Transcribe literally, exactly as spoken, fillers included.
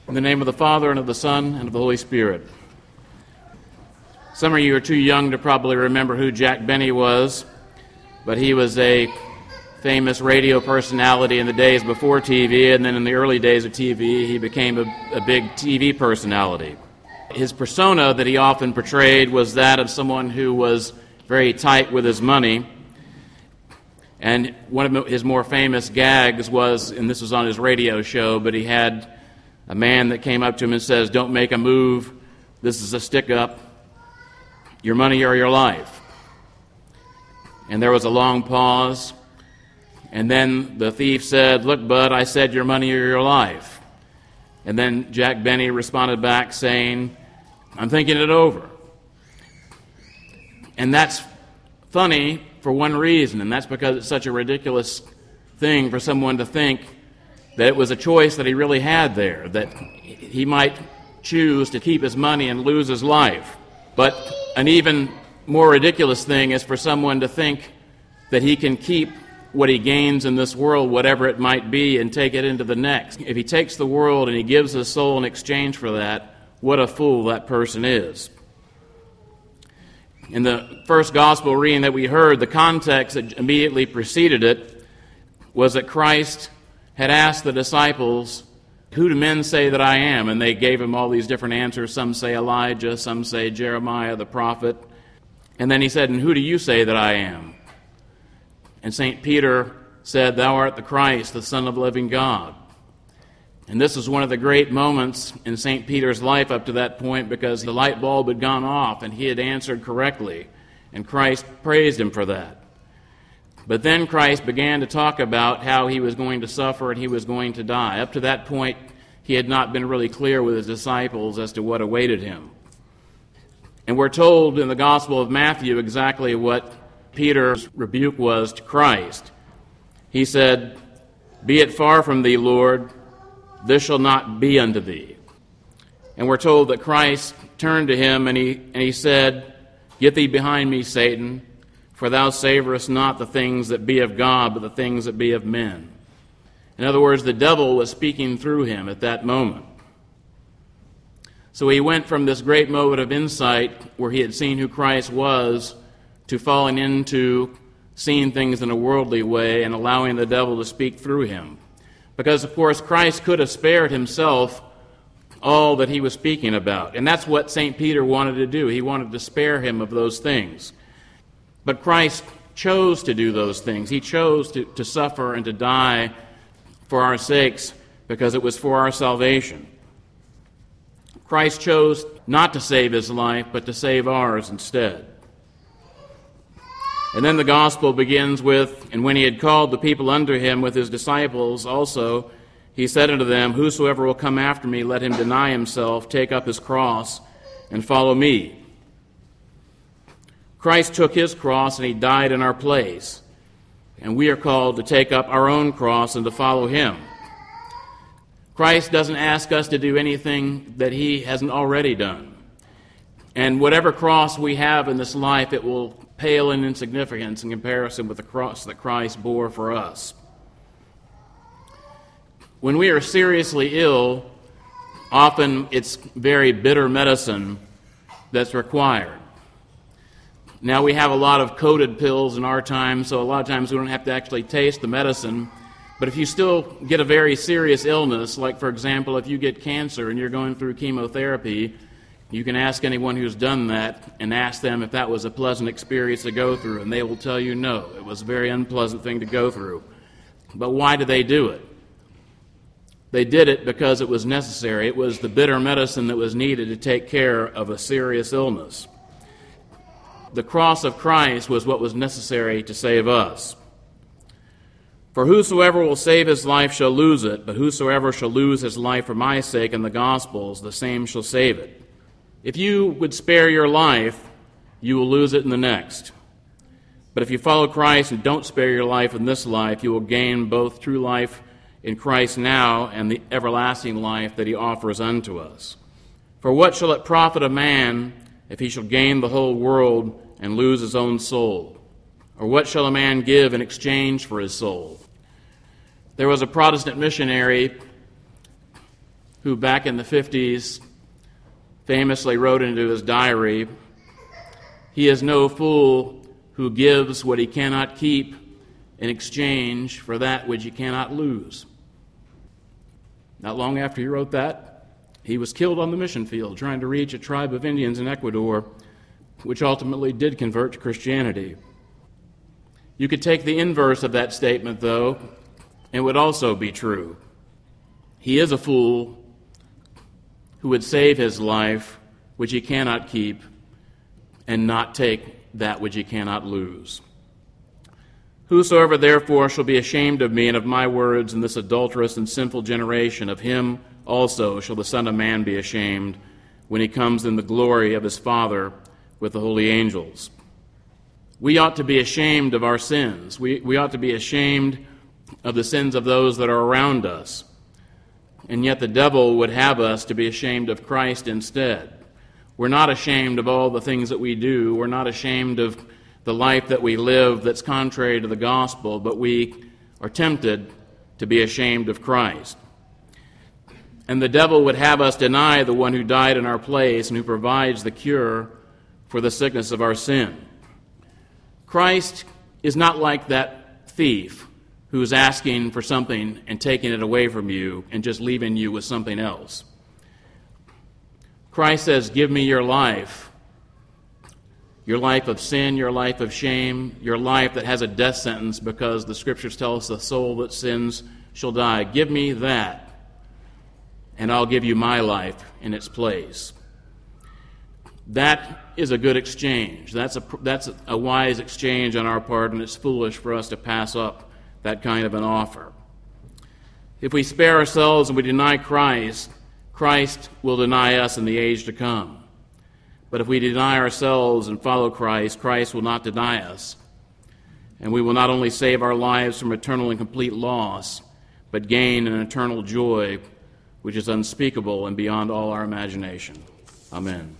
In the name of the Father, and of the Son, and of the Holy Spirit. Some of you are too young to probably remember who Jack Benny was, but he was a famous radio personality in the days before T V, and then in the early days of T V, he became a, a big T V personality. His persona that he often portrayed was that of someone who was very tight with his money, and one of his more famous gags was, and this was on his radio show, but he had a man that came up to him and says, "Don't make a move. This is a stick-up. Your money or your life." And there was a long pause. And then the thief said, "Look, bud, I said your money or your life." And then Jack Benny responded back saying, "I'm thinking it over." And that's funny for one reason, and that's because it's such a ridiculous thing for someone to think that it was a choice that he really had there, that he might choose to keep his money and lose his life. But an even more ridiculous thing is for someone to think that he can keep what he gains in this world, whatever it might be, and take it into the next. If he takes the world and he gives his soul in exchange for that, what a fool that person is. In the first gospel reading that we heard, the context that immediately preceded it was that Christ had asked the disciples, "Who do men say that I am?" And they gave him all these different answers. Some say Elijah, some say Jeremiah the prophet. And then he said, "And who do you say that I am?" And Saint Peter said, "Thou art the Christ, the Son of the living God." And this was one of the great moments in Saint Peter's life up to that point, because the light bulb had gone off and he had answered correctly, and Christ praised him for that. But then Christ began to talk about how he was going to suffer and he was going to die. Up to that point, he had not been really clear with his disciples as to what awaited him. And we're told in the Gospel of Matthew exactly what Peter's rebuke was to Christ. He said, "Be it far from thee, Lord, this shall not be unto thee." And we're told that Christ turned to him and he, and he said, "Get thee behind me, Satan, for thou savorest not the things that be of God, but the things that be of men." In other words, the devil was speaking through him at that moment. So he went from this great moment of insight where he had seen who Christ was to falling into seeing things in a worldly way and allowing the devil to speak through him. Because, of course, Christ could have spared himself all that he was speaking about. And that's what Saint Peter wanted to do. He wanted to spare him of those things. But Christ chose to do those things. He chose to, to suffer and to die for our sakes because it was for our salvation. Christ chose not to save his life, but to save ours instead. And then the gospel begins with, "And when he had called the people unto him with his disciples also, he said unto them, Whosoever will come after me, let him deny himself, take up his cross, and follow me." Christ took his cross and he died in our place. And we are called to take up our own cross and to follow him. Christ doesn't ask us to do anything that he hasn't already done. And whatever cross we have in this life, it will pale in insignificance in comparison with the cross that Christ bore for us. When we are seriously ill, often it's very bitter medicine that's required. Now, we have a lot of coated pills in our time, so a lot of times we don't have to actually taste the medicine. But if you still get a very serious illness, like, for example, if you get cancer and you're going through chemotherapy, you can ask anyone who's done that and ask them if that was a pleasant experience to go through, and they will tell you no, it was a very unpleasant thing to go through. But why did they do it? They did it because it was necessary. It was the bitter medicine that was needed to take care of a serious illness. The cross of Christ was what was necessary to save us. "For whosoever will save his life shall lose it, but whosoever shall lose his life for my sake and the gospel's, the same shall save it." If you would spare your life, you will lose it in the next. But if you follow Christ and don't spare your life in this life, you will gain both true life in Christ now and the everlasting life that he offers unto us. "For what shall it profit a man if he shall gain the whole world and lose his own soul? Or what shall a man give in exchange for his soul?" There was a Protestant missionary who back in the fifties famously wrote into his diary, "He is no fool who gives what he cannot keep in exchange for that which he cannot lose." Not long after he wrote that, he was killed on the mission field trying to reach a tribe of Indians in Ecuador, which ultimately did convert to Christianity. You could take the inverse of that statement, though, and it would also be true. He is a fool who would save his life, which he cannot keep, and not take that which he cannot lose. "Whosoever therefore shall be ashamed of me and of my words in this adulterous and sinful generation, of him also shall the Son of Man be ashamed when he comes in the glory of his Father with the holy angels." We ought to be ashamed of our sins. We, we ought to be ashamed of the sins of those that are around us. And yet the devil would have us to be ashamed of Christ instead. We're not ashamed of all the things that we do. We're not ashamed of the life that we live that's contrary to the gospel, but we are tempted to be ashamed of Christ. And the devil would have us deny the one who died in our place and who provides the cure for the sickness of our sin. Christ is not like that thief who's asking for something and taking it away from you and just leaving you with something else. Christ says, "Give me your life, your life of sin, your life of shame, your life that has a death sentence because the Scriptures tell us the soul that sins shall die. Give me that, and I'll give you my life in its place." That is a good exchange. That's a, that's a wise exchange on our part, and it's foolish for us to pass up that kind of an offer. If we spare ourselves and we deny Christ, Christ will deny us in the age to come. But if we deny ourselves and follow Christ, Christ will not deny us. And we will not only save our lives from eternal and complete loss, but gain an eternal joy which is unspeakable and beyond all our imagination. Amen.